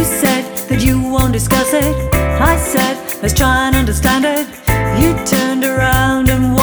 You said that you won't discuss it. I said, let's try and understand it. You turned around and walked